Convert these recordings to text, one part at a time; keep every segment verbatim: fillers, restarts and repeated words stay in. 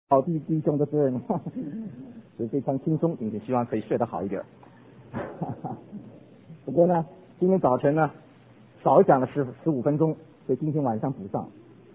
好弟弟兄的责任，所以非常轻松，并且希望可以睡得好一点。不过呢，今天早晨呢少讲了十十五分钟，所以今天晚上补上。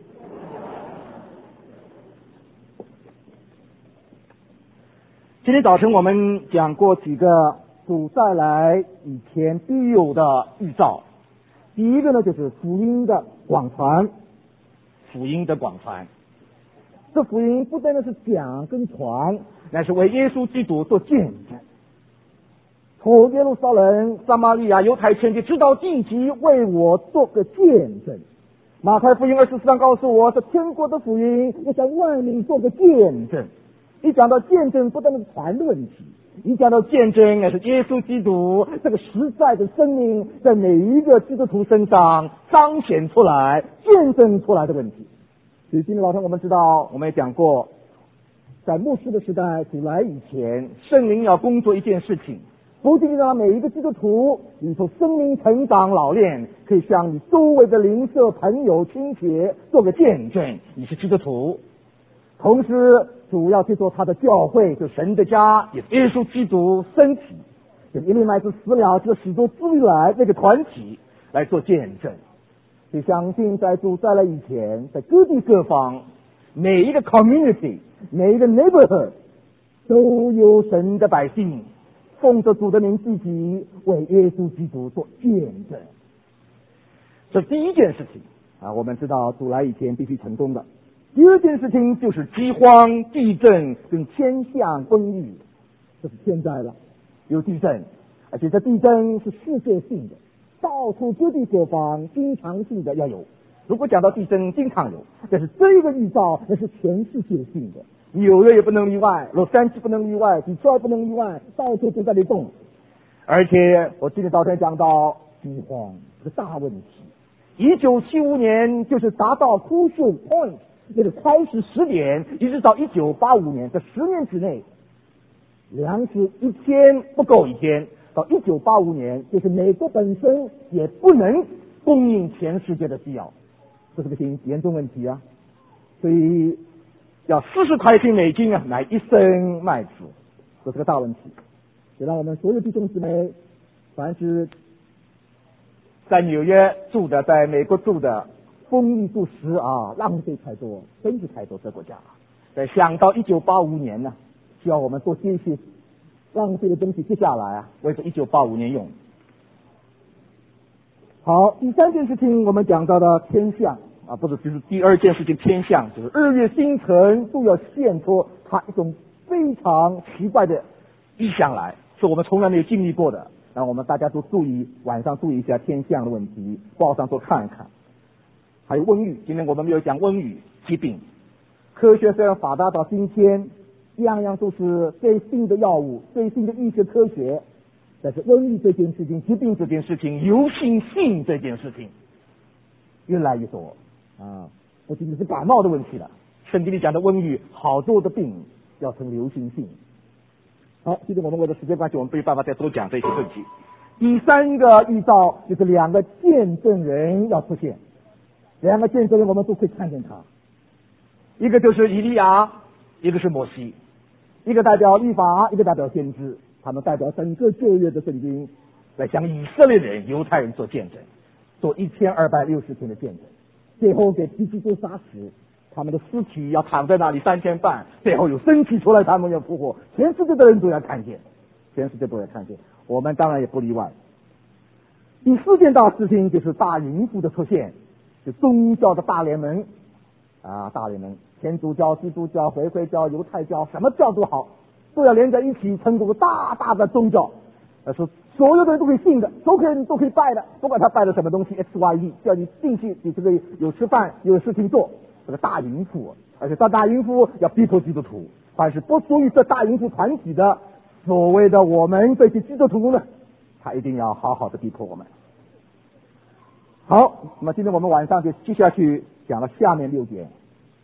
今天早晨我们讲过几个主再来以前必有的预兆。第一个呢，就是福音的广传，福音的广传。这福音不单单是讲跟传，乃是为耶稣基督做见证。从耶路撒冷、撒玛利亚、犹太全地直到地极，为我做个见证。马太福音二十四章告诉我，这天国的福音要向万民做个见证。一讲到见证，不单单是传的问题，一讲到见证，乃是耶稣基督这个实在的生命在每一个基督徒身上彰显出来、见证出来的问题。所以今天早上我们知道，我们也讲过，在末世的时代，主来以前，圣灵要工作一件事情，不仅让每一个基督徒你从生命成长老练，可以向你周围的邻舍、朋友、亲戚做个见证，你是基督徒。同时，主要去做他的教会，就神的家，也是耶稣基督身体，就因为乃至死了，这个使徒之来那个团体来做见证。就相信在主再来以前，在各地各方，每一个 community， 每一个 neighborhood 都有神的百姓奉着主的名聚集，为耶稣基督做见证。这第一件事情啊，我们知道主来以前必须成功的。第二件事情就是饥荒、地震跟天象瘟疫，这是天灾了，有地震，而且这地震是世界性的。到处各地各方经常性的要有，如果讲到地震经常有，但是这个预兆那是全世界性的，纽约也不能例外，洛杉矶不能例外，底特律不能例外，到处都在那动。而且我今天早晨讲到饥荒是个大问题，一九七五年就是达到 crucial point， 这个开始时点，一直到一九八五年，这十年之内，粮食一天不够一天。到一九八五年，就是美国本身也不能供应全世界的需要，这是个严严重问题啊！所以要四十块钱美金啊买一升麦子，这是个大问题。也让我们所有弟兄姊妹，凡是在纽约住的，在美国住的，丰衣足食啊，浪费太多，真是太多，这国家。在想到一九八五年呢，需要我们多接些浪费的东西接下来啊，为这一九八五年用。好，第三件事情我们讲到的天象啊，不是，就是第二件事情天象，就是日月星辰都要现出它一种非常奇怪的意象来，是我们从来没有经历过的。让我们大家都注意，晚上注意一下天象的问题，报上多看一看。还有瘟疫，今天我们没有讲瘟疫疾病。科学虽然发达到今天，样样都是最新的药物、最新的医学科学，但是瘟疫这件事情、疾病这件事情、流行性这件事情越来越多啊！不仅仅是感冒的问题了，圣经里讲的瘟疫，好多的病要成流行性。好，今天我们为了时间关系，我们没有办法再多讲这些问题。第三个预兆就是两个见证人要出现，两个见证人我们都可以看见他，一个就是以利亚，一个是摩西。一个代表律法，一个代表先知，他们代表整个旧约的圣经，来向以色列人、犹太人做见证，做一千二百六十天的见证。最后给基督徒杀死，他们的尸体要躺在那里三天半，最后有生气出来，他们要复活，全世界的人都要看见，全世界都要看见，我们当然也不例外。第四件大事情就是大淫妇的出现，就宗教的大联盟啊，大联盟。天主教、基督教、回归教、犹太教，什么教都好，都要连在一起，成为大大的宗教。呃，是所有的人都可以信的，都可以都可以拜的，不管他拜的什么东西 ，X Y Z， 叫你进去，你这个有吃饭，有事情做，这个大淫妇，而且这大淫妇要逼迫基督徒，凡是不属于这大淫妇团体的，所谓的我们这些基督徒呢，他一定要好好的逼迫我们。好，那么今天我们晚上就接下去讲了下面六点。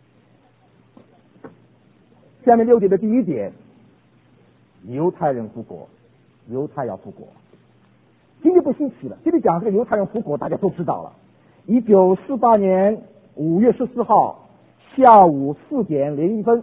下面六点的第一点，犹太人复国，犹太要复国。今天不新奇了，今天讲这个犹太人复国，大家都知道了。一九四八年五月十四号下午四点零一分，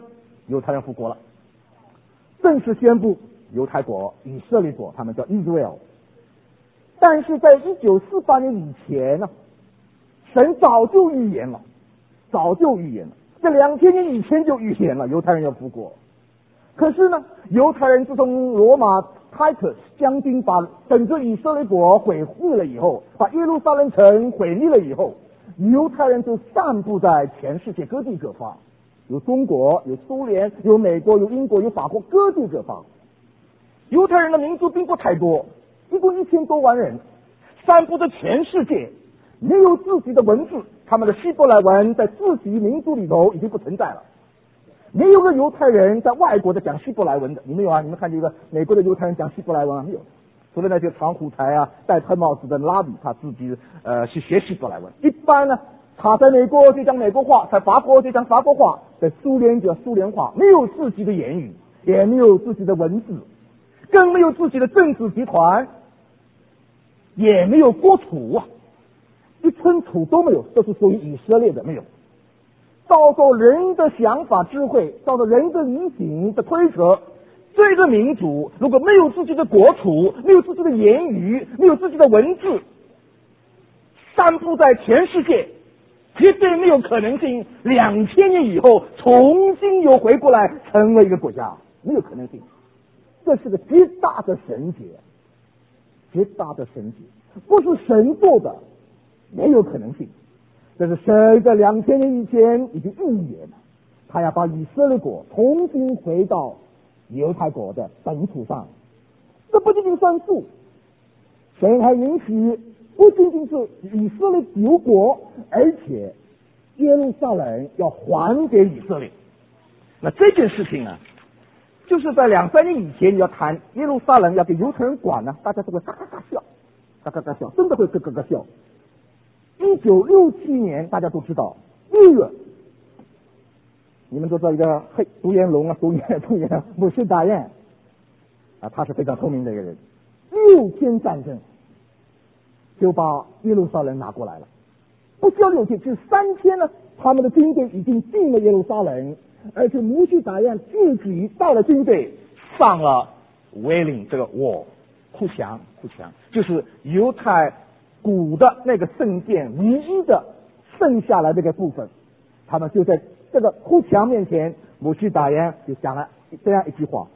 犹太人复国了，正式宣布犹太国、以色列国，他们叫 Israel。但是在一九四八年以前呢，神早就预言了，早就预言了，在两千年以前就预言了犹太人要复国。可是呢，犹太人自从罗马 Titus 将军把整个以色列国毁灭了以后，把耶路撒冷城毁灭了以后，犹太人就散布在全世界各地各方，有中国，有苏联，有美国，有英国，有法国，各地各方。犹太人的民族并不太多，一共一千多万人，散布在全世界，没有自己的文字，他们的希伯来文在自己民族里头已经不存在了。没有个犹太人在外国的讲希伯来文的，你们有啊？你们看这个美国的犹太人讲希伯来文啊？没有，除了那些长胡才啊、戴喷帽子的拉比，他自己呃去学希伯来文。一般呢，他在美国就讲美国话，在法国就讲法国话，在苏联就讲苏联话，没有自己的言语，也没有自己的文字，更没有自己的政治集团，也没有国土啊，一寸土都没有，都是属于以色列的，没有。照着人的想法智慧，照着人的理性的推测，这个民族如果没有自己的国土，没有自己的言语，没有自己的文字，散布在全世界，绝对没有可能性两千年以后重新又回过来成为一个国家，没有可能性。这是个极大的神迹，极大的神迹，不是神做的，没有可能性。这是神在两千年以前已经预言了，他要把以色列国重新回到犹太国的本土上。这不仅仅算数，神还允许不仅仅是以色列救国，而且耶路撒冷要还给以色列。那这件事情啊，就是在两三年以前你要谈耶路撒冷要给犹太人管呢，大家都会嘎嘎嘎笑，嘎嘎嘎笑，真的会咯咯咯笑。一九六七年，大家都知道，一月，你们都知道一个黑独眼龙啊，独眼独眼穆斯达彦啊，他是非常聪明的一个人。六天战争就把耶路撒冷拿过来了，不需要六天，只三天呢，他们的军队已经进了耶路撒冷，而且穆斯达彦自己带了军队上了威灵这个我库墙，库墙就是犹太古的那个圣殿唯一的剩下来这个部分，他们就在这个哭墙面前，穆希达彦就讲了这样一句话：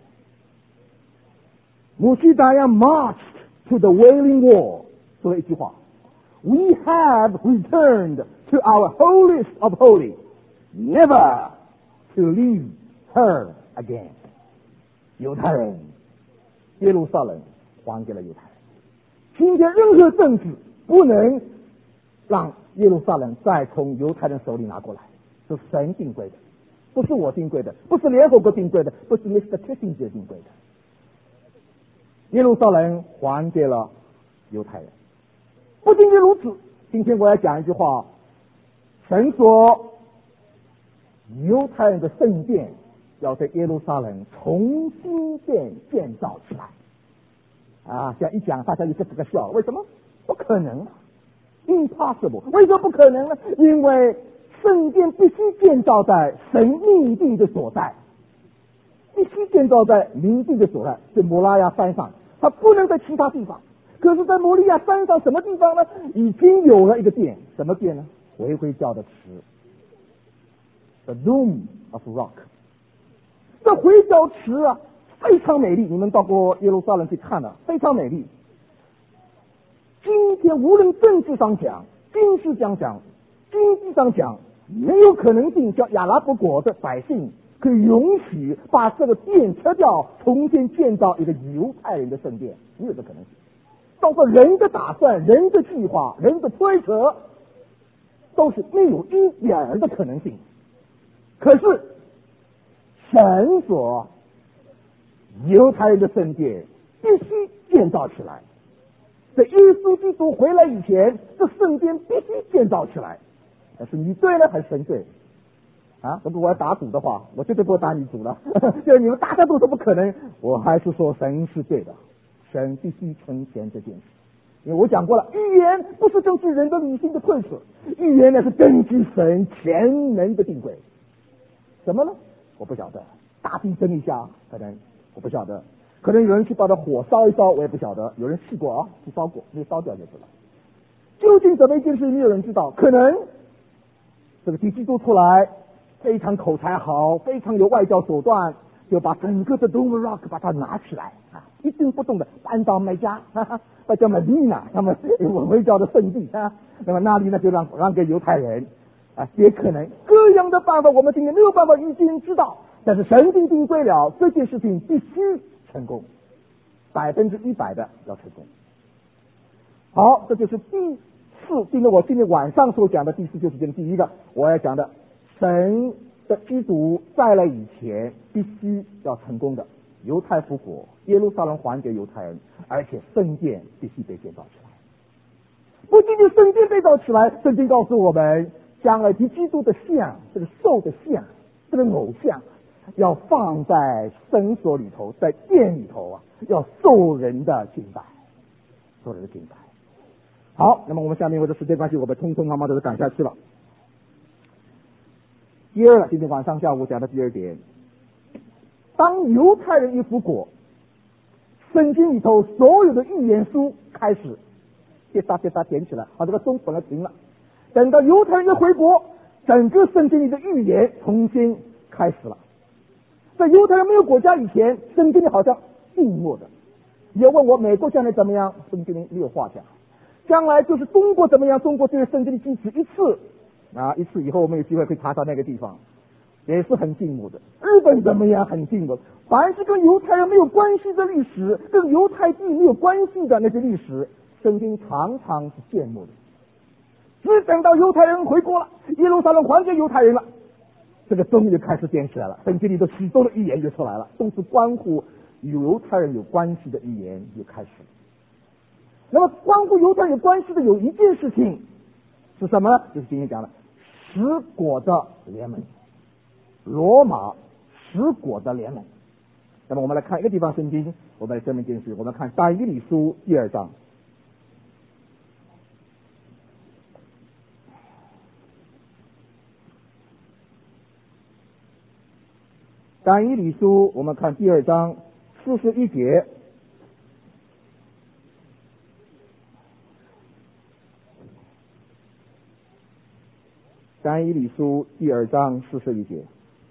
穆希达彦 marched to the Wailing Wall， 说了一句话 ：We have returned to our holiest of holy, never to leave her again。 犹太人，耶路撒冷还给了犹太人，今天任何政治不能让耶路撒冷再从犹太人手里拿过来，是神定规的，不是我定规的，不是联合国定规的，不是 Mister Kissinger 定规的。耶路撒冷还给了犹太人。不仅仅如此，今天我要讲一句话：神说犹太人的圣殿要在耶路撒冷重新建建造起来。啊，这样一讲，大家就咯咯笑，为什么？不可能 ，impossible。为什么不可能呢？因为圣殿必须建造在神命定的所在，必须建造在明定的所在，是摩拉亚山上，它不能在其他地方。可是，在摩利亚山上什么地方呢？已经有了一个殿，什么殿呢？回回教的池 ，the Dome of Rock。这回教池啊，非常美丽，你们到过耶路撒冷去看了，非常美丽。今天无论政治上讲、军事上讲、经济上讲，没有可能性叫亚拉伯国的百姓可以允许把这个殿拆掉，重新建造一个犹太人的圣殿，没有这可能性。到时候人的打算、人的计划、人的推测，都是没有一点儿的可能性。可是神说，犹太人的圣殿必须建造起来。在耶稣基督回来以前，这圣殿必须建造起来。但是你对呢，还是神对？啊，如果我要打赌的话，我绝对不会打你赌了。就是你们大家都说不可能，我还是说神是对的，神必须成全这件事。因为我讲过了，预言不是根据人的理性的推测，预言呢是根据神全能的定规。什么呢？我不晓得， 大地震一下，可能我不晓得，可能有人去把它火烧一烧，我也不晓得，有人试过啊，去烧过，没烧掉就知道。究竟怎么一件事，没有人知道。可能这个敌基督出来，非常口才好，非常有外交手段，就把整个的 Dome Rock 把它拿起来啊，一动不动的搬到麦加，哈哈，那叫 Medina， 他们我回教的圣地啊。那么那里呢就让让给犹太人啊，也可能各样的办法，我们今天没有办法预先知道。但是神定定规了，这件事情必须成功，百分之一百的要成功。好，这就是第四，今天我今天晚上所讲的第四就是这个第一个，我要讲的神的基督再来以前必须要成功的，犹太复国，耶路撒冷还给犹太人，而且圣殿必须被建造起来。不仅仅圣殿被造起来，圣经告诉我们，将来敌基督的像，这个兽的像，这个偶像，要放在圣所里头，在殿里头啊，要受人的敬拜，受人的敬拜。好，那么我们下面为了时间关系，我们匆匆忙忙的赶下去了。第二，今天晚上下午讲的第二点，当犹太人一复国，圣经里头所有的预言书开始跌哒跌哒点起来，好，这个钟本来停了，等到犹太人一回国，整个圣经里的预言重新开始了。在犹太人没有国家以前，圣经里好像静默的。你要问我美国将来怎么样，圣经里没有话讲。将来就是中国怎么样，中国这个圣经的记起一次啊，一次以后我们有机会可以查到那个地方，也是很静默的。日本怎么样，很静默。凡是跟犹太人没有关系的历史，跟犹太地没有关系的那些历史，圣经常常是缄默的。只等到犹太人回国了，耶路撒冷还给犹太人了，这个钟就开始点起来了，圣经里的许多的预言就出来了，都是关乎与犹太人有关系的预言就开始了。那么关乎犹太人有关系的有一件事情是什么呢？就是今天讲的十国的联盟，罗马十国的联盟。那么我们来看一个地方圣经，我们来这么一件事，我们看但以理书第二章。但以理书我们看第二章四十一节。但以理书第二章四十一节，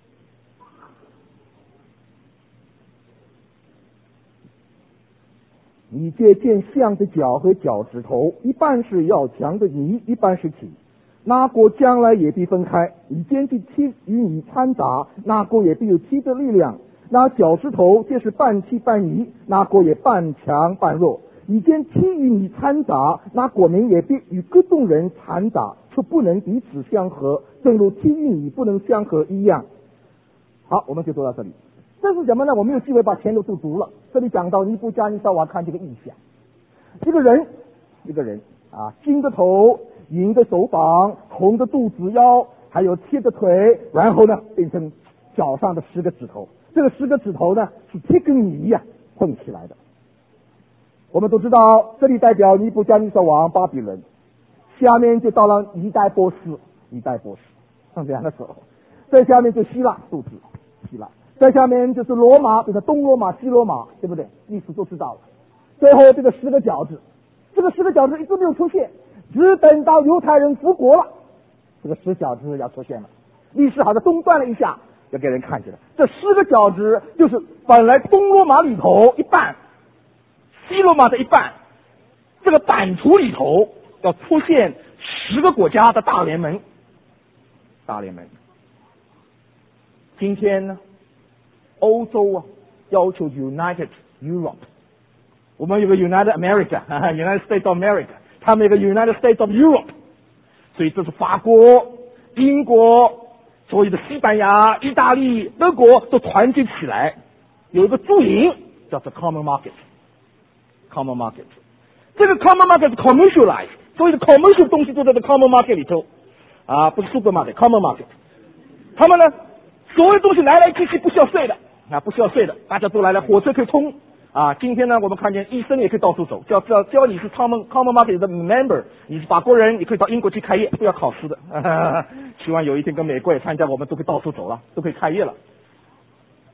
你借见象的脚和脚趾头，一半是要强的泥，一半是体，那国将来也必分开，以坚地踢与你掺杂，那国也必有踢的力量。那脚趾头皆是半气半泥，那国也半强半弱。以坚踢与你掺杂，那国民也必与各种人掺杂，却不能彼此相合，正如踢与你不能相合一样。好，我们就读到这里。这是什么呢？我没有机会把前头都读了。这里讲到尼布加尼撒王看这个异象，这个人，一个人啊，金的头，银的手膀，红的肚子腰，还有贴的腿，然后呢变成脚上的十个指头。这个十个指头呢是贴跟泥呀、啊、碰起来的。我们都知道，这里代表尼布加尼撒王巴比伦，下面就到了一代波斯，一代波斯像这样的时候，在下面就希腊数字，希腊，在下面就是罗马，就是东罗马、西罗马，对不对？历史都知道了。最后这个十个饺子，这个十个饺子一直没有出现，只等到犹太人复国了，这个十饺子要出现了。历史好像中断了一下，要给人看起来，这十个饺子就是本来东罗马里头一半，西罗马的一半，这个版图里头要出现十个国家的大联盟，大联盟。今天呢，欧洲啊要求 United Europe， 我们有个 United America，United States of America， 他们有个 United States of Europe， 所以这是法国、英国、所有的西班牙、意大利、德国都团结起来，有一个注营叫做 Common Market。Common Market， 这个 Common Market 是 commercialized， 所有的 commercial 东西都在这 Common Market 里头，啊，不是 Supermarket，Common Market。他们呢，所有东西来来去去不需要税的，啊，不需要税的，大家都来了，火车可以通，啊，今天呢，我们看见医生也可以到处走，只要只要只要你是 Common Common Market 的 member， 你是法国人，你可以到英国去开业，不要考试的。呵呵，希望有一天跟美国也参加，我们都可以到处走了，都可以开业了。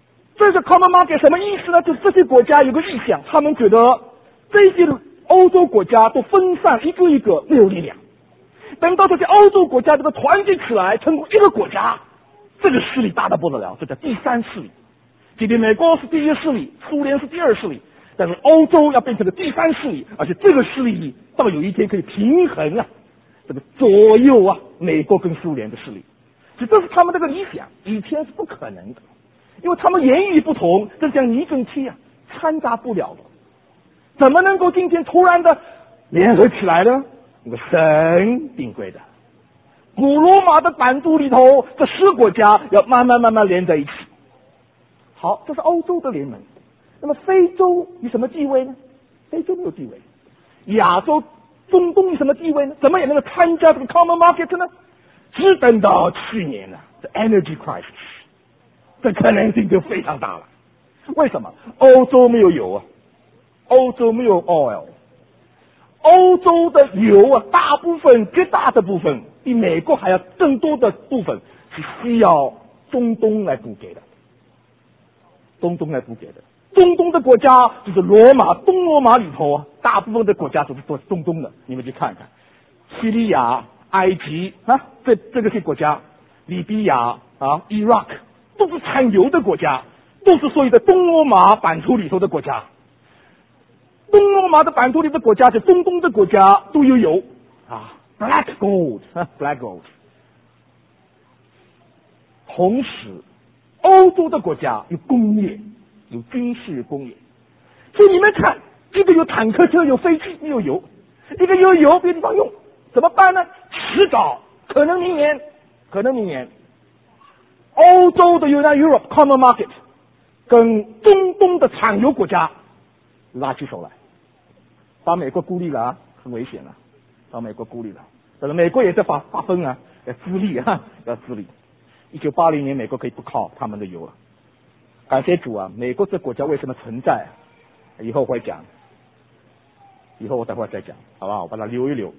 这个 common market 什么意思呢？就这些国家有个意向，他们觉得这些欧洲国家都分散，一个一个没有力量。等到这些欧洲国家这个团结起来，成为一个国家，这个势力大得不得了，这叫第三势力。今天美国是第一势力，苏联是第二势力，但是欧洲要变成个第三势力，而且这个势力到有一天可以平衡啊，这个左右啊美国跟苏联的势力。所以这是他们这个理想，以前是不可能的，因为他们言语不同，这像泥跟漆啊，掺杂不了的。怎么能够今天突然的联合起来呢？那个神定规的，古罗马的版图里头，这十个国家要慢慢慢慢连在一起。好，这是欧洲的联盟。那么非洲有什么地位呢？非洲没有地位。亚洲、中东有什么地位呢？怎么也能够参加这个 common market 呢？只等到去年了，这 energy crisis， 这可能性就非常大了。为什么？欧洲没有油啊，欧洲没有 oil， 欧洲的油啊，大部分绝大的部分比美国还要更多的部分是需要中东来补给的，中东来补给的。中东的国家就是罗马、东罗马里头啊，大部分的国家都是做中东的。你们去看看，叙利亚、埃及啊，这这个些国家，利比亚啊、伊拉克都是产油的国家，都是所谓的东罗马版图里头的国家。东罗马的版图里的国家，就中东的国家都有油啊 ，black gold，black gold。同时，欧洲的国家有工业，有军事工业，所以你们看，一个有坦克车，有飞机，没有油；一个有油，别地方用，怎么办呢？迟早，可能明年，可能明年，欧洲的 United Europe Common Market 跟中东的产油国家拉起手来，把美国孤立了啊，很危险了，把美国孤立了。但是美国也在发发疯啊，要自立啊，要自立。一九八零年，美国可以不靠他们的油了。感谢主啊！美国这国家为什么存在？以后会讲，以后我等会儿再讲，好不好？我把它留一留。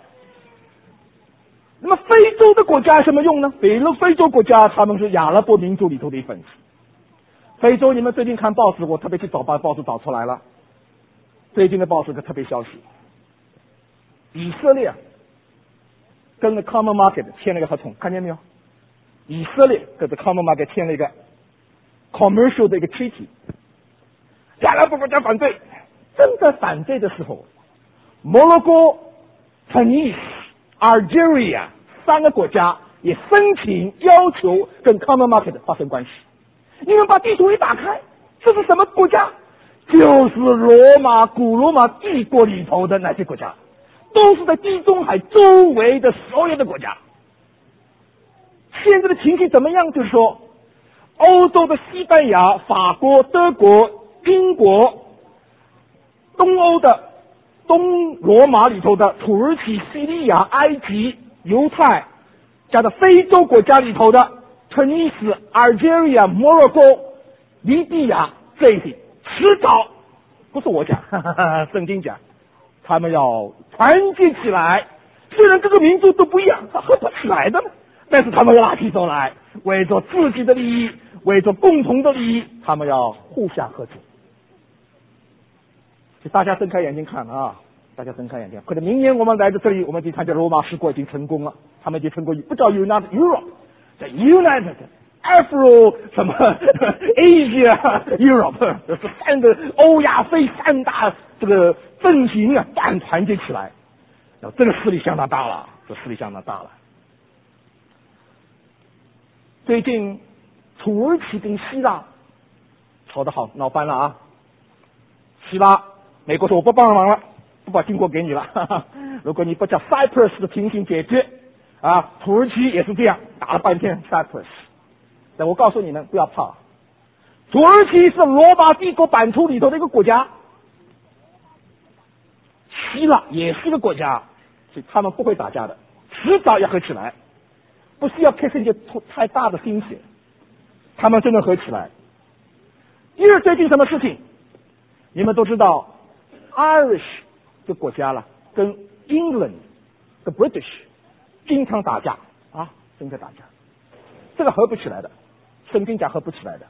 那么非洲的国家有什么用呢？非洲非洲国家他们是阿拉伯民族里头的一份子。非洲，你们最近看报纸，我特别去找把报纸找出来了。最近的报纸的特别消息，以色列跟 The Common Market 签了个合同，看见没有？以色列跟 The Common Market 签了一个 commercial 的一个 treaty， 阿拉伯国家反对，正在反对的时候，摩洛哥、突尼斯、Algeria 三个国家也申请要求跟 Common Market 发生关系。你们把地图一打开，这是什么国家？就是罗马古罗马帝国里头的那些国家，都是在地中海周围的所有的国家。现在的情形怎么样？就是说，欧洲的西班牙、法国、德国、英国，东欧的东罗马里头的土耳其、叙利亚、埃及、犹太，加上非洲国家里头的突尼斯、Algeria、摩洛哥、利比亚这些，迟早不是我讲，哈哈哈，圣经讲，他们要团结起来。虽然各个民族都不一样，他合不起来的，但是他们要拉起手来，为着自己的利益，为着共同的利益，他们要互相合作。就大家睁开眼睛看啊！大家睁开眼睛，可能明年我们来到这里，我们去参加罗马十国已经成功了，他们已经成功，不叫 United Europe， 叫 United Afro 什么 Asia Europe， 这是三个欧亚非三大这个阵型啊，反团结起来，这个势力相当大了，这势力相当大了。最近土耳其跟希腊吵得好，闹翻了啊！希腊，美国说我不帮忙了，不把经过给你了，哈哈，如果你不叫 Cyprus 的情形解决，啊，土耳其也是这样，打了半天 Cyprus。但我告诉你们，不要怕，土耳其是罗马帝国版图里头的一个国家，希腊也是一个国家，所以他们不会打架的，迟早要合起来，不需要费些太大的心血，他们真的合起来。因为最近什么事情，你们都知道 ，Irish 这国家了，跟 England 跟 British 经常打架啊，经常打架，这个合不起来的，圣经讲合不起来的。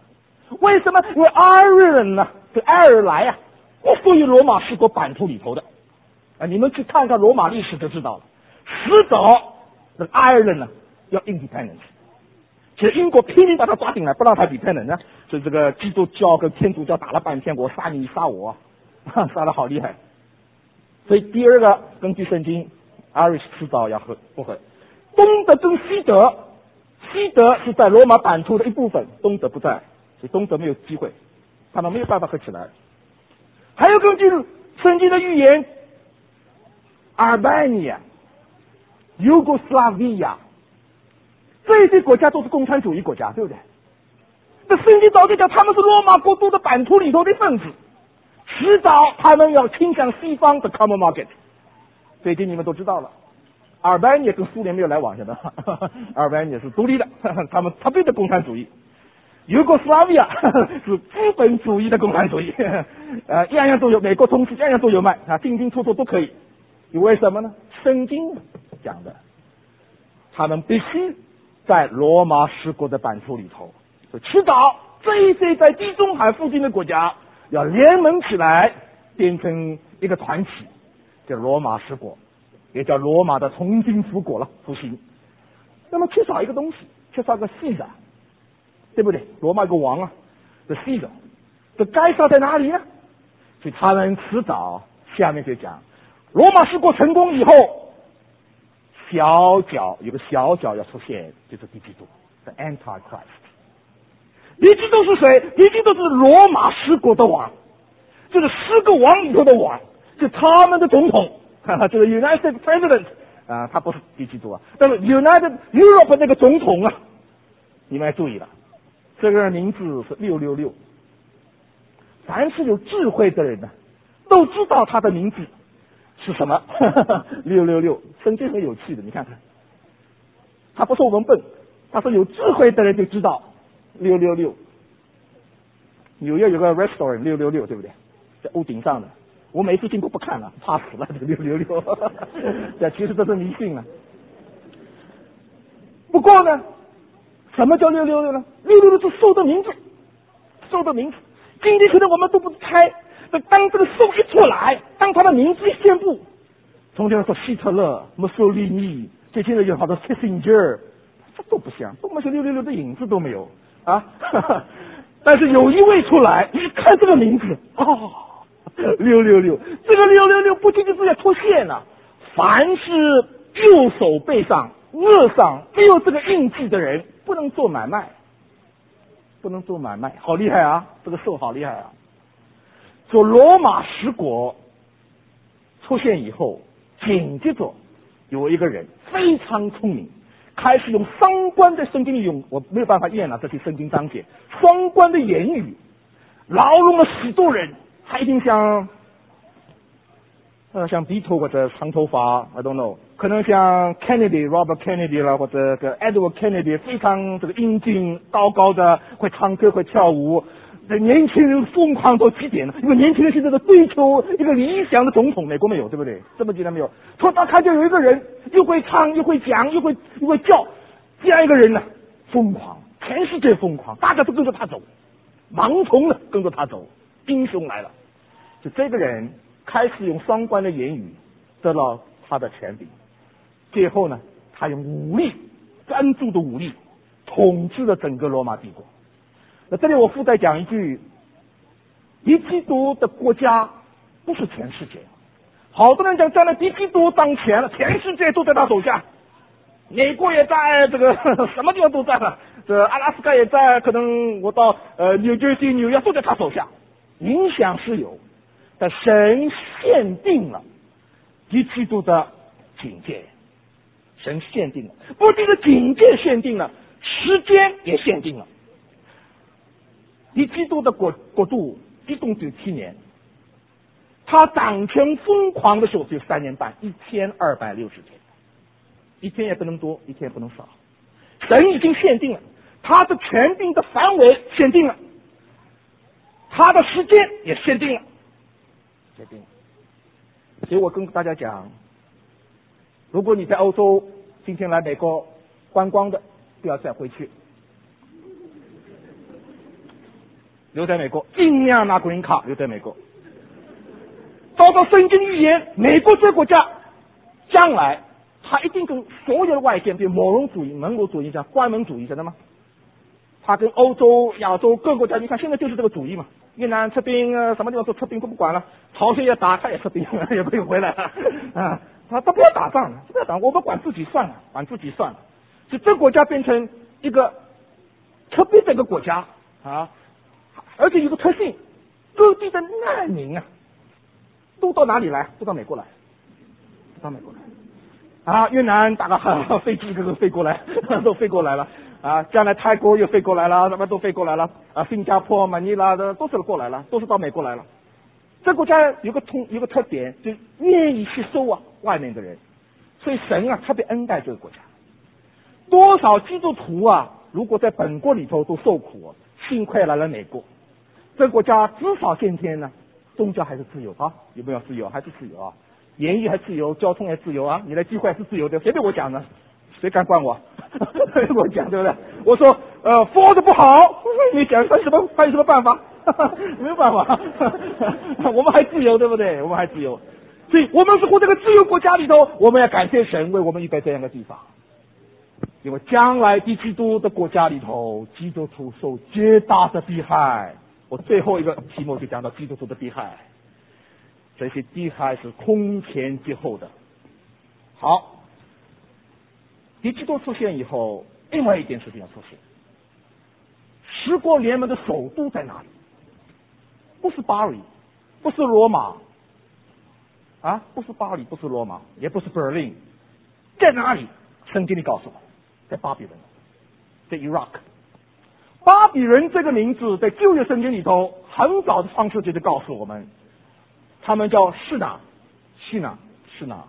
为什么？因为阿尔人呢，这爱尔兰呀、啊，不属于罗马帝国版图里头的。啊，你们去看看罗马历史就知道了。迟早这个爱尔兰呢要 independence， 其实英国拼命把他抓进来，不让他 dependent 呢，所以这个基督教跟天主教打了半天，我杀你，你杀我，杀得好厉害。所以第二个，根据圣经，阿瑞迟早要和不和。东德跟西德，西德是在罗马版图的一部分，东德不在，所以东德没有机会，他们没有办法合起来。还有根据圣经的预言，阿尔巴尼亚、尤哥斯拉维亚这些国家都是共产主义国家，对不对？那圣经早就讲他们是罗马国度的版图里头的分子，迟早他们要倾向西方的 common market。最近你们都知道了，阿尔巴尼亚跟苏联没有来往，晓得吗？阿尔巴尼亚是独立的，他们特别的共产主义。尤哥斯拉维亚是资本主义的共产主义，呃，样样都有，美国通吃样样都有卖啊，进进出出都可以。为什么呢？圣经讲的，他们必须在罗马帝国的版图里头，所以迟早这一些在地中海附近的国家要联盟起来，变成一个团体，叫罗马帝国，也叫罗马的重新复国了，复兴。那么缺少一个东西，缺少个西的。对不对？罗马有个王啊，这西的，这该杀在哪里呢？所以他们迟早下面就讲，罗马帝国成功以后，小角有个小角要出现，就是敌基督 ，the Antichrist。敌基督是谁？敌基督是罗马帝国的王，就是十个王里头的王，是他们的总统，哈哈，这个 United President 啊，他不是敌基督啊，但是 United Europe 那个总统啊，你们要注意了。这个人名字是六六六，凡是有智慧的人呢，都知道他的名字是什么。六六六，圣经很有趣的，你看看，他不说我们笨，他说有智慧的人就知道六六六。纽约有个 restaurant 六六六，对不对？在屋顶上的，我每次经过不看了，怕死了这个六六六。这其实这是迷信了。不过呢。什么叫六六六呢？六六六是兽的名字，兽的名字。今天可能我们都不猜，当这个兽一出来，当他的名字一宣布，从前说希特勒、墨索里尼，最近的有好多 Kissinger， 这都不像，都没有六六六的影子都没有啊。但是有一位出来，一看这个名字，哦，六六六，这个六六六不仅仅是要出现了、啊，凡是右手背上、额上没有这个印记的人。不能做买卖，不能做买卖，好厉害啊！这个兽好厉害啊！做罗马帝国出现以后，紧接着有一个人非常聪明，开始用双关的圣经里用，我没有办法验了这些圣经章节，双关的言语牢笼了许多人，他一定像呃，像 Beto 或者长头发 ，I don't know， 可能像 Kennedy、Robert Kennedy 啦，或者个 Edward Kennedy， 非常这个英俊、高高的，会唱歌、会跳舞，这年轻人疯狂到极点了。因为年轻人现在在追求一个理想的总统，美国没有，对不对？这么简单没有。突然看见有一个人又会唱、又会讲、又会又会叫，这样一个人呢，疯狂，全世界疯狂，大家都跟着他走，盲从的跟着他走，英雄来了，就这个人。开始用双关的言语得到他的权柄，最后呢，他用武力，专注的武力统治了整个罗马帝国。那这里我附带讲一句，敌基督的国家不是全世界，好多人讲将来敌基督当权了，全世界都在他手下，美国也在，这个什么地方都在了，这阿拉斯加也在，可能我到呃纽约西、纽约都在他手下，影响是有。但神限定了敌基督的警戒，神限定了，不仅是警戒限定了，时间也限定了。敌基督的国国度一共只有七年，他掌权疯狂的时候只有三年半，一千二百六十天，一天也不能多，一天也不能少。神已经限定了，他的权柄的范围限定了，他的时间也限定了。决定，所以我跟大家讲，如果你在欧洲今天来美国观光的，不要再回去。 留在美国，尽量拿 green card 留在美国。照到圣经预言，美国这个国家将来他一定跟所有的外界，比如某种主义、蒙古主义这样关门主义，晓得吗？他跟欧洲、亚洲各个国家，你看现在就是这个主义嘛。越南撤兵，呃，什么地方说撤兵都不管了，朝鲜要打他也撤兵，也不用回来了啊。他他不要打仗了，不要打，我们管自己算了，管自己算了。所以这个国家变成一个特别的一个国家啊，而且有个特性，各地的难民啊，都到哪里来？都到美国来，都到美国来。啊，越南大概飞机一个个飞过来，都飞过来了。啊，将来泰国又飞过来了，什么都飞过来了。啊，新加坡、马尼拉的都是过来了，都是到美国来了。这国家有个通有个特点，就愿意吸收啊外面的人，所以神啊特别恩待这个国家。多少基督徒啊，如果在本国里头都受苦、啊，幸亏来了美国。这个国家至少今天呢，宗教还是自由啊，有没有自由？还是自由啊。言语还自由，交通也自由啊，你的机会还是自由的，谁对我讲呢？谁敢管我？我讲对不对？我说呃，Ford 不好，你讲他什么？还有什么办法？没有办法，我们还自由，对不对？我们还自由，所以我们是活在这个自由国家里头，我们要感谢神为我们预备这样的地方，因为将来的基督的国家里头，基督徒受极大的迫害。我最后一个题目就讲到基督徒的迫害。这些迫害是空前绝后的。好，敌基督出现以后，另外一件事情要出现。十国联盟的首都在哪里？不是巴黎，不是罗马，啊，不是巴黎，不是罗马，也不是 Berlin， 在哪里？圣经里告诉我，在巴比伦，在 Iraq。巴比伦这个名字在旧约圣经里头很早的方式就是告诉我们。他们叫示拿，示拿，示拿。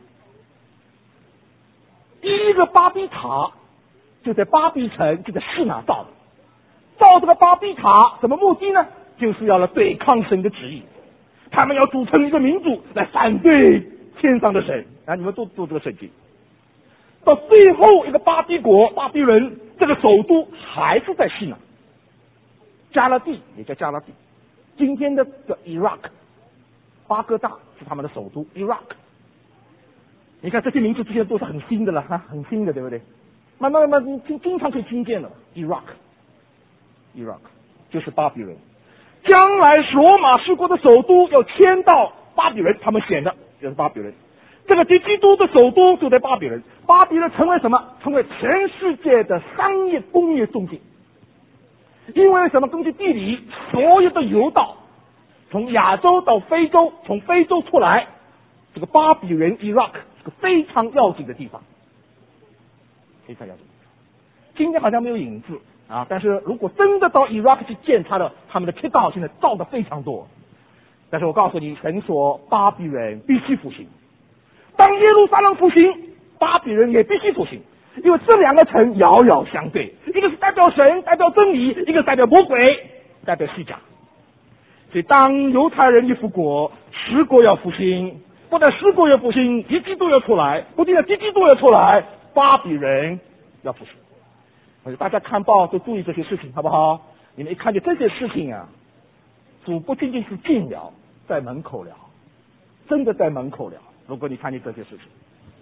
第一个巴比塔就在巴比城，就在示拿造的。造这个巴比塔什么目的呢？就是要来对抗神的旨意。他们要组成一个民族来反对天上的神啊！你们都读这个圣经。到最后一个巴比国巴比伦这个首都还是在示拿，加勒底也叫加勒底，今天的叫 Iraq。巴格达是他们的首都 Iraq。 你看这些名字这些都是很新的了哈，很新的，对不对？慢慢慢慢经经常可以听见了 Iraq Iraq 就是巴比伦。将来罗马帝国的首都要迁到巴比伦，他们选的就是巴比伦。这个敌基督的首都就在巴比伦。巴比伦成为什么？成为全世界的商业工业中心。因为什么？根据地理，所有的邮道从亚洲到非洲，从非洲出来，这个巴比伦 Iraq 是个非常要紧的地方，非常要紧。今天好像没有影子啊，但是如果真的到 Iraq 去见他的，他们的铁道现在造的非常多。但是我告诉你，神说巴比伦必须复兴，当耶路撒冷复兴，巴比伦也必须复兴，因为这两个城遥遥相对，一个是代表神，代表真理，一个是代表魔鬼，代表虚假。所以当犹太人一复国，十国要复兴，不但十国要复兴，敌基督要出来，不仅敌基督要出来，巴比伦要复兴。所以大家看报都注意这些事情，好不好？你们一看见这些事情啊，主不仅仅是近了，在门口了，真的在门口了。如果你看见这些事情，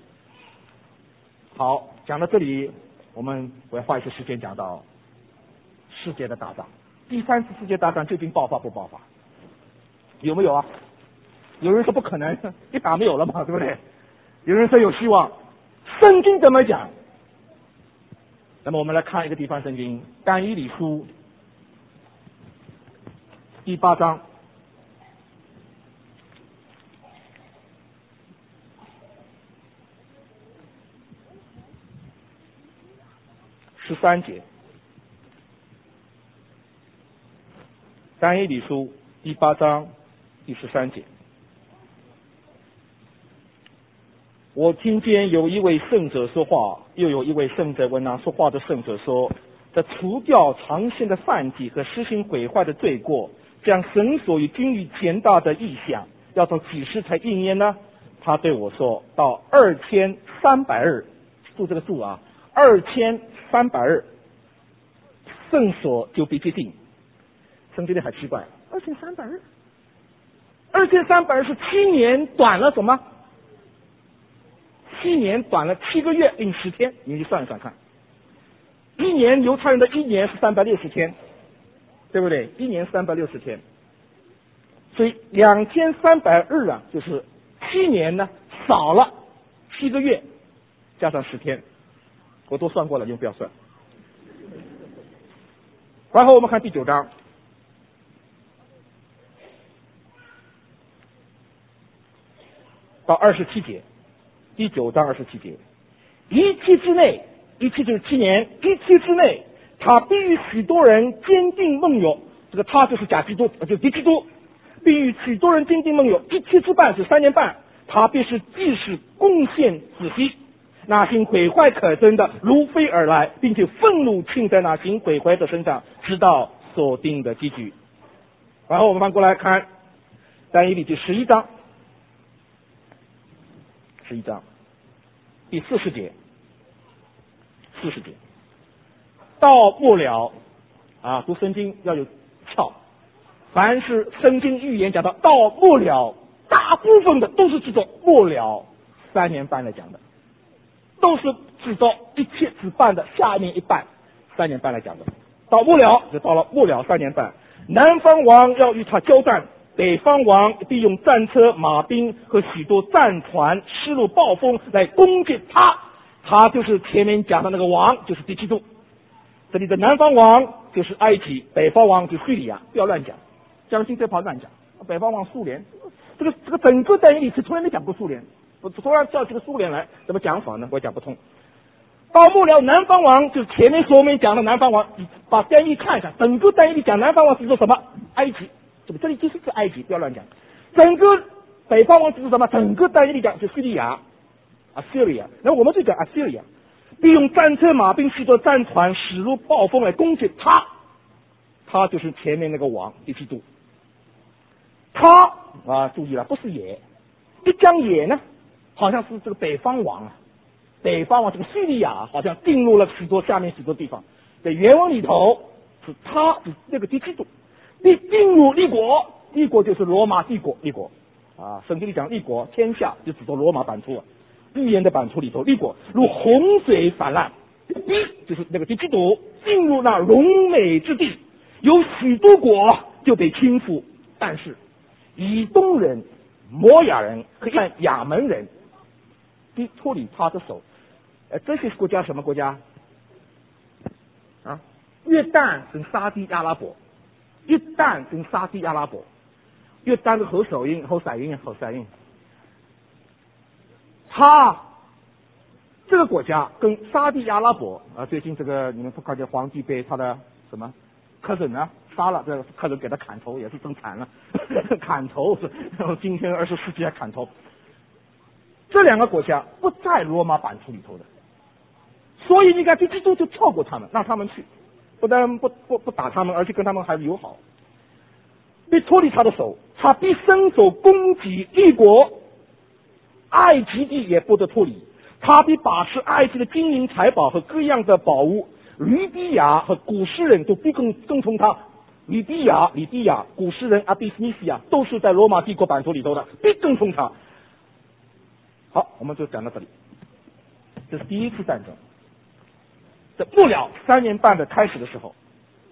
好，讲到这里，我们我要花一些时间讲到世界的大战。第三次世界大战究竟爆发不爆发？有没有啊？有人说不可能，一打没有了嘛，对不对？有人说有希望。圣经怎么讲？那么我们来看一个地方圣经，但以理书第八章十三节。但以理书第八章第十三节，我听见有一位圣者说话，又有一位圣者问那说话的圣者说：这除掉常先的犯忌和实行毁坏的罪过，将神所与君与前大的意象，要到几时才应验呢？他对我说：到二千三百日，注这个注啊，二千三百日，圣所就必接近。 圣经里很奇怪，二千三百日，二千三百日是七年短了什么？七年短了七个月零十天，你去算一算看。一年犹太人的一年是三百六十天，对不对？一年三百六十天，所以两千三百日啊，就是七年呢少了七个月，加上十天，我都算过了，你们不要算。然后我们看第九章，到二十七节，第九章二十七节，一期之内，一期就是七年，一期之内，他必与许多人坚定盟友，这个他就是假基督，就是敌基督，必与许多人坚定盟友，一期之半是三年半，他必是即使贡献仔细，那行毁坏可憎的如飞而来，并且愤怒倾在那行毁坏的身上，直到所定的结局。然后我们翻过来看但以理第十一章，十一章第四十节，四十节，到末了啊，读圣经要有窍。凡是圣经预言讲到到末了，大部分的都是指着末了三年半来讲的，都是指着一切之半的下面一半三年半来讲的。到末了就到了末了三年半，南方王要与他交战，北方王必用战车、马兵和许多战船驶入暴风来攻击他，他就是前面讲的那个王，就是敌基督。这里的南方王就是埃及，北方王就是叙利亚，不要乱讲，讲经这跑乱讲。北方王苏联，这个这个整个单元里是从来没讲过苏联，我突然叫这个苏联来，怎么讲法呢？我讲不通。到末了，南方王就是前面说我们讲的南方王，你把单元看一下，整个单元里讲南方王是说什么？埃及，这个这里就是指埃及，不要乱讲。整个北方王指什么？整个单元里讲是叙利亚，啊，叙利亚。那我们就讲啊，叙利亚。利用战车、马兵、许多战船驶入暴风来攻击他，他就是前面那个王敌基督。他啊，注意了，不是也。一讲也呢，好像是这个北方王啊，北方王这个叙利亚好像进入了许多下面许多地方。在原文里头是他是那个敌基督，必进入立国，立国就是罗马帝国，立国啊，圣经里讲立国，天下就指着罗马版图啊。预言的版图里头，立国如洪水泛滥，逼就是那个敌基督进入那荣美之地，有许多国就被倾覆，但是以东人、摩亚人和亚门人必脱离他的手。呃，这些国家什么国家？啊，约旦跟沙地阿拉伯，约旦跟沙地阿拉伯，约旦的后首音、后三音、后三音。他这个国家跟沙地阿拉伯啊，最近这个你们不看见皇帝被他的什么客人呢杀了，这个客人给他砍头，也是真惨了，砍头是今天二十世纪还砍头。这两个国家不在罗马版图里头的，所以你看，敌基督就跳过他们，让他们去，不但不不不打他们，而且跟他们还友好，被脱离他的手，他必伸手攻击异国。埃及地也不得脱离，他必把持埃及的金银财宝和各样的宝物，吕底亚和古诗人都必跟跟从他。吕底亚、吕底亚、古诗人阿比斯尼西亚都是在罗马帝国版图里头的，必跟从他。好，我们就讲到这里。这是第一次战争，在末了三年半的开始的时候，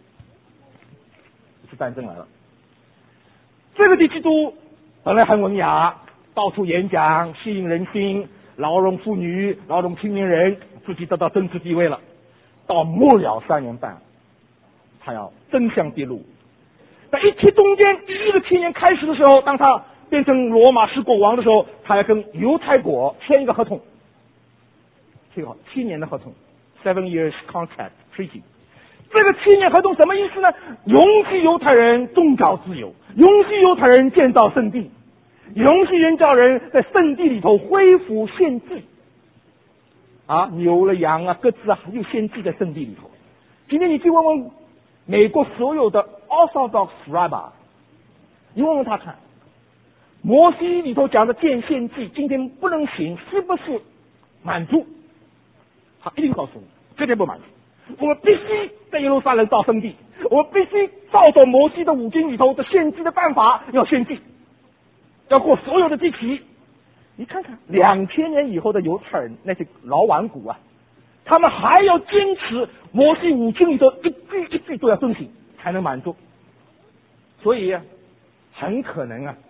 一次战争来了。这个敌基督本来很文雅，到处演讲，吸引人心，劳动妇女、劳动青年人，自己得到政治地位了。到末了三年半，他要真相揭露。在一切中间第一个七年开始的时候，当他变成罗马式国王的时候，他要跟犹太国签一个合同，这个七年的合同 ，seven years contract treaty。这个七年合同什么意思呢？容许犹太人宗教自由，容许犹太人建造圣地。容许人教人在圣地里头恢复献祭，啊，牛了、羊啊、鸽子啊，又献祭在圣地里头。今天你去问问美国所有的 Orthodox Rabbi， 你问问他看，摩西里头讲的建献祭，今天不能行，是不是满足？他一定告诉你，绝对不满足。 我们必须在耶路撒冷造圣地，我们必须照着摩西的五经里头的献祭的办法要献祭，要过所有的祭期。你看看两千年以后的犹太人那些老顽固啊，他们还要坚持摩西五经里头一句一句都要遵循才能满足。所以啊，很可能啊，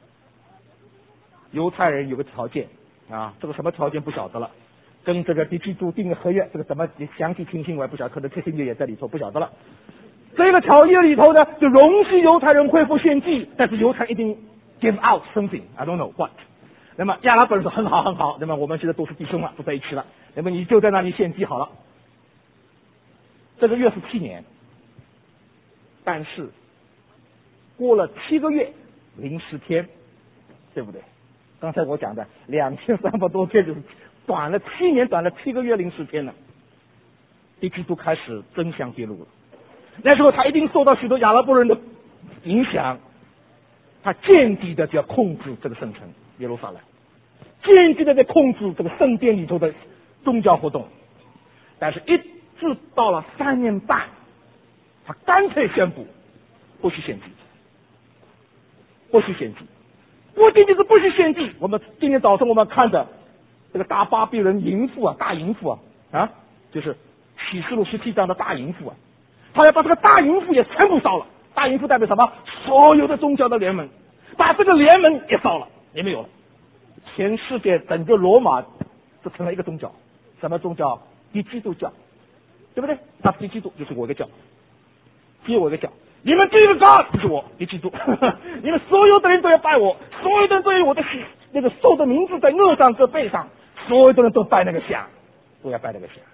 犹太人有个条件啊，这个什么条件不晓得了，跟这个第七组订的合约，这个怎么详细情形我也不晓得，可能特新约也在里头，不晓得了。这个条约里头呢，就容许犹太人恢复献祭，但是犹太一定 give out something I don't know what。那么亚拉伯人说很好很好，那么我们现在都是弟兄了，都在一起了，那么你就在那里献祭好了。这个约是七年，但是过了七个月零十天，对不对？刚才我讲的两千三百多天，就是短了七年，短了七个月零十天了。第基督开始真相揭露了，那时候他一定受到许多亚拉伯人的影响，他间接的就要控制这个圣城耶路撒冷，间接的在控制这个圣殿里头的宗教活动。但是一直到了三年半，他干脆宣布不许献祭，不许献祭，不仅仅是不许献祭。我们今天早上我们看的这个大巴比伦淫妇啊，大淫妇啊，啊，就是启示录十七章的大淫妇啊，他要把这个大淫妇也全部烧了。大淫妇代表什么？所有的宗教的联盟，把这个联盟也烧了，也没有了。全世界整个罗马就成了一个宗教，什么宗教？第基督教，对不对？那第基督就是我的教，只有我的教。你们这个God就是我，第基督。你们所有的人都要拜我，所有的人都有我的那个兽的名字在额上和背上，所有的人都拜那个像，都要拜那个像。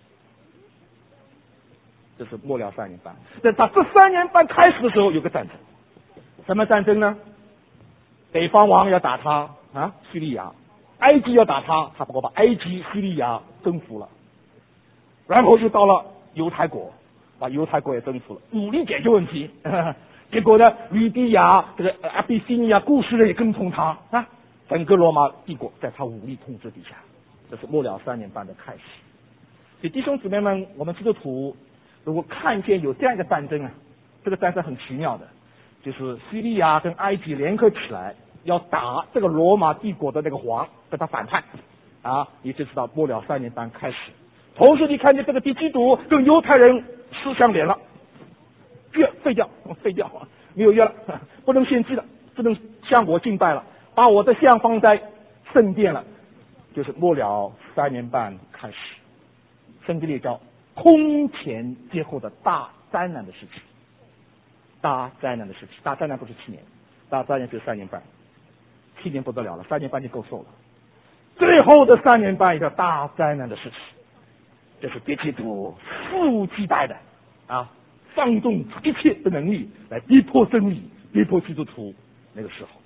这是末了三年半。在他这三年半开始的时候，有个战争，什么战争呢？北方王要打他啊，叙利亚；埃及要打他，他不过把埃及、叙利亚征服了。然后就到了犹太国，把犹太国也征服了，武力解决问题。呵呵结果呢，吕底亚这个阿比西尼亚故事人也跟从他啊，整个罗马帝国在他武力统治底下，这是末了三年半的开始。所以弟兄姊妹们，我们基督徒如果看见有这样一个战争啊，这个战争很奇妙的，就是叙利亚跟埃及联合起来要打这个罗马帝国的那个王，跟他反叛啊，你就知道末了三年半开始。同时，你看见这个敌基督跟犹太人撕相连了，约废掉，废掉，没有约了，不能献祭了，不能向我敬拜了，把我的像放在圣殿了，就是末了三年半开始，圣经里叫空前绝后的大灾难的时期，大灾难的时期，大灾难不是七年，大灾难就是三年半，七年不得了了，三年半就够受了，最后的三年半一个大灾难的时期。这是敌基督肆无忌惮的啊，放纵一切的能力来逼迫真理，逼迫基督徒。那个时候，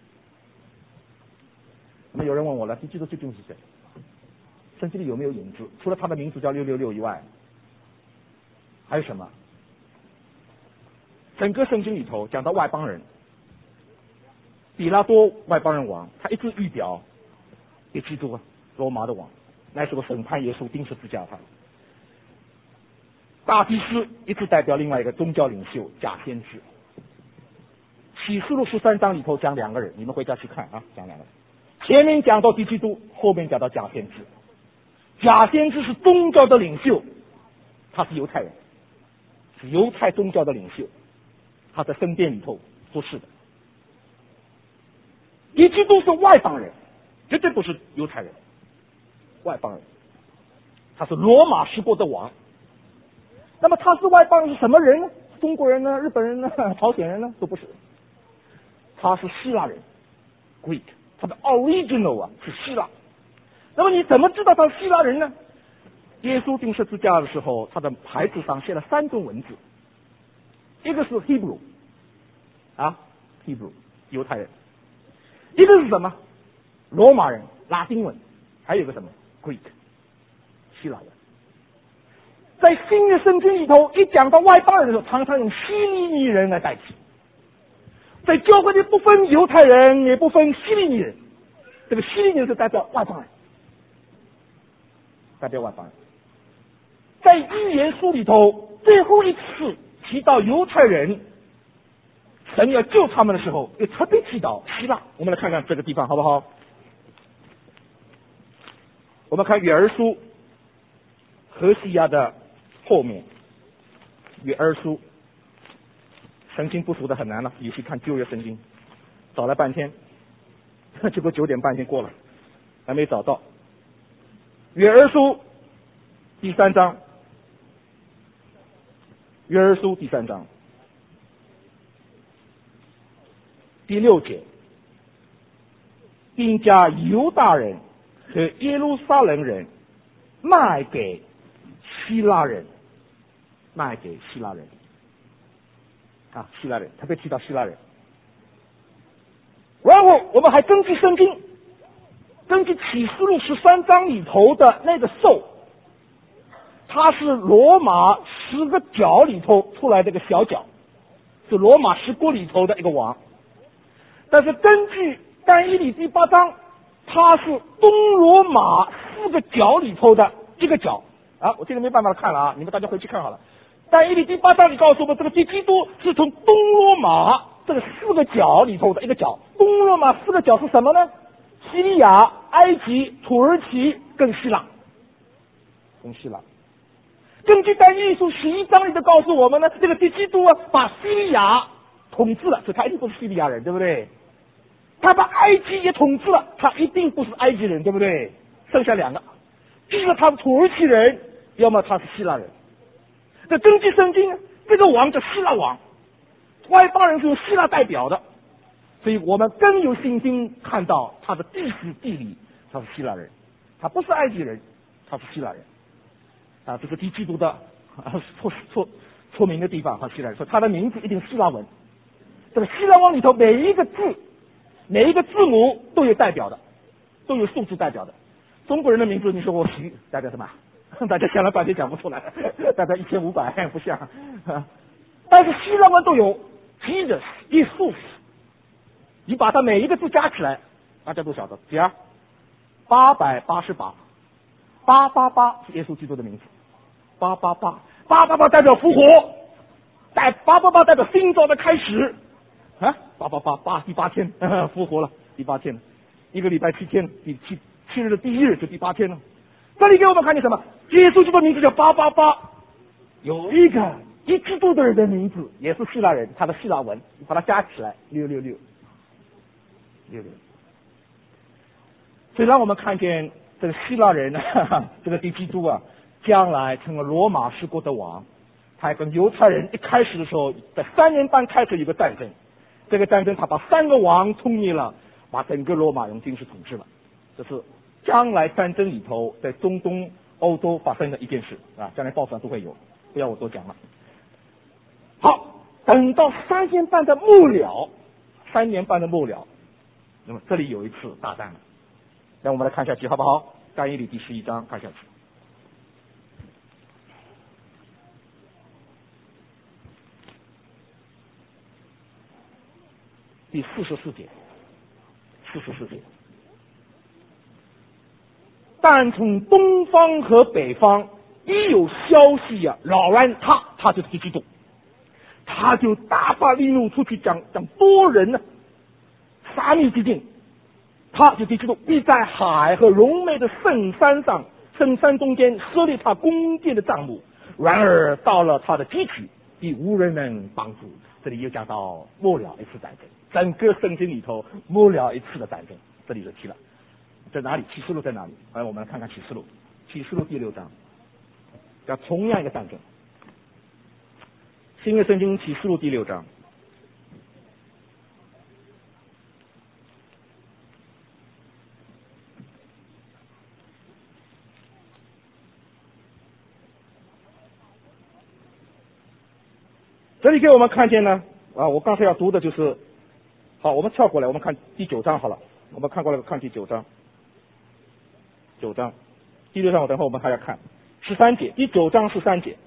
那么有人问我了，敌基督究竟是谁？圣经里有没有影子？除了他的名字叫六六六以外，还有什么？整个圣经里头讲到外邦人，比拉多外邦人王，他一直预表敌基督啊，罗马的王，那时候审判耶稣钉十字架上。大祭司一直代表另外一个宗教领袖假先知。启示录十三章里头讲两个人，你们回家去看啊，讲两个人。前面讲到敌基督，后面讲到假先知。假先知是宗教的领袖，他是犹太人，是犹太宗教的领袖，他在圣殿里头做事的。敌基督是外邦人，绝对不是犹太人，外邦人，他是罗马十国的王。那么他是外邦人是什么人呢？中国人呢？日本人呢？朝鲜人呢？都不是。他是希腊人 ，Greek， 他的 original 啊是希腊。那么你怎么知道他是希腊人呢？耶稣钉十字架的时候，他的牌子上写了三种文字，一个是 Hebrew， 啊 ，Hebrew 犹太人，一个是什么？罗马人拉丁文，还有一个什么 Greek 希腊人。在新约圣经里头，一讲到外邦人的时候，常常用希利尼人来代替。在教会里不分犹太人，也不分希利尼人，这个希利尼人是代表外邦人，代表外邦人。 在预言书里头最后一次提到犹太人，神要救他们的时候，又特别提到希腊。我们来看看这个地方好不好？我们看约珥书何西亚的后面，约珥书圣经不熟的很难了，尤其看旧约圣经，找了半天，结果九点半已经过了，还没找到。约珥书第三章，约珥书第三章第六节，并将犹大人和耶路撒冷人卖给希腊人，卖给希腊人啊，希腊人特别提到希腊人。然后我们还根据圣经，根据启示录十三章里头的那个兽，它是罗马十个角里头出来的一个小角，是罗马十国里头的一个王。但是根据但以理第八章，它是东罗马四个角里头的一个角啊，我这个没办法看了啊，你们大家回去看好了。但以理第八章里告诉我们，这个敌基督是从东罗马这个四个角里头的一个角。东罗马四个角是什么呢？叙利亚、埃及、土耳其跟希腊，跟希腊。根据但以理书十一章里头告诉我们呢，这个敌基督啊，把叙利亚统治了，所以他一定不是叙利亚人，对不对？他把埃及也统治了，他一定不是埃及人，对不对？剩下两个，一个他是土耳其人，要么他是希腊人。这根据圣经，这个王叫希腊王，外邦人是由希腊代表的，所以我们更有信心看到他的地址地理，他是希腊人，他不是埃及人，他是希腊人。啊，这是敌基督的啊错错错名的地方，他希腊人，说他的名字一定是希腊文。这个希腊文里头每一个字，每一个字母都有代表的，都有数字代表的。中国人的名字，你说我徐代表什么？大家想了半天讲不出来，代表一千五百，不像。啊、但是希腊文都有 Jesus、耶稣，你把它每一个字加起来，大家都晓得，加八百八十八，八八八是耶稣基督的名字，八八八，八八八代表复活，代八八八代表新造的开始。啊，八八八八第八天呵呵复活了，第八天了，一个礼拜七天，第七七日的第一日就第八天了。这里给我们看见什么？耶稣基督的名字叫八八八，有一个一基督的人的名字也是希腊人，他的希腊文，你把它加起来六六六，六六。所以让我们看见这个希腊人啊，这个敌基督啊，将来成了罗马十国的王。他还跟犹太人一开始的时候，在三年半开始有个战争。这个战争他把三个王冲灭了，把整个罗马用军事统治了。这是将来战争里头在中东欧洲发生的一件事啊，将来报纸上都会有，不要我多讲了。好，等到三年半的末了，三年半的末了，那么这里有一次大战了。让我们来看下去好不好？但以理第十一章看下去。第四十四节，四十四节。但从东方和北方一有消息啊，扰乱他，他就是基督，他就大发利怒出去讲讲多人呢、啊，杀灭之境，他就基督必在海和荣美的圣山上，圣山中间设立他宫殿的帐幕。然而到了他的基体，必无人能帮助。这里又讲到末了一次战争。整个圣经里头末了一次的战争，这里就提了，在哪里？启示录在哪里？来，我们来看看启示录，启示录第六章，讲同样一个战争。新约圣经启示录第六章，这里给我们看见呢，啊，我刚才要读的就是。好，我们跳过来，我们看第九章好了。我们看过来看第九章，九章，第六章我等会我们还要看十三节，第九章十三节，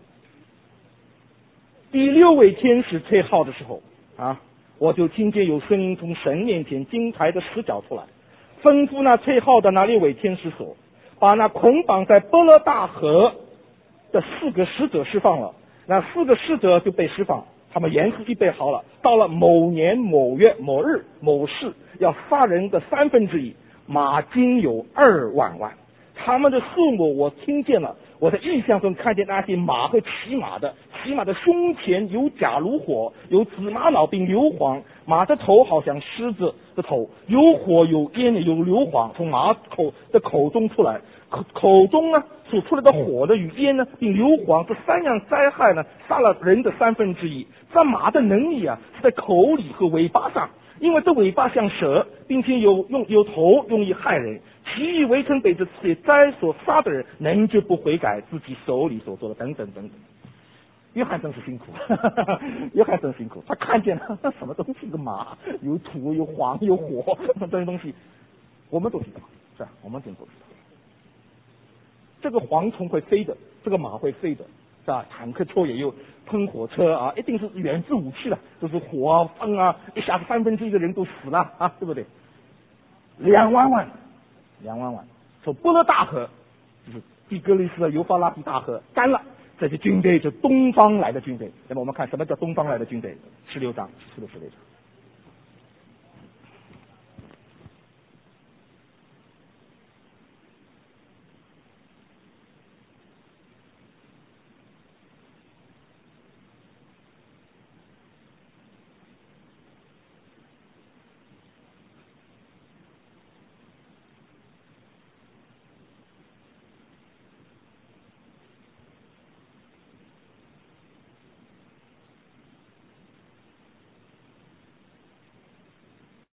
第六位天使吹号的时候啊，我就听见有声音从神面前金台的十角出来，吩咐那吹号的那六位天使说，把那捆绑在波勒大河的四个使者释放了，那四个使者就被释放，他们严丝预备好了，到了某年某月某日某时要杀人的三分之一，马金有二万万。他们的数目我听见了，我在印象中看见那些马和骑马的，骑马的胸前有甲如火，有紫玛瑙并硫磺，马的头好像狮子的头，有火有烟有硫磺从马口的口中出来，口口中呢所出来的火的与烟呢并硫磺这三样灾害呢杀了人的三分之一。这马的能力啊是在口里和尾巴上，因为这尾巴像蛇，并且有用有头用以害人，其余围城被这些灾所杀的人，能就不悔改自己手里所做的，等等等等。约翰真是辛苦，约翰真辛苦，他看见了什么东西？个马有土有黄有火这些东西，我们都知道，是吧？我们真都知道。这个蝗虫会飞的，这个马会飞的，是吧？坦克车也有，喷火车啊，一定是远制武器了，都是火啊风啊，一下子三分之一的人都死了啊，对不对？两万万，两万万，从波罗大河，就是底格里斯的尤法拉底大河干了，这些军队就东方来的军队。那么我们看什么叫东方来的军队？十六章，十六十六章。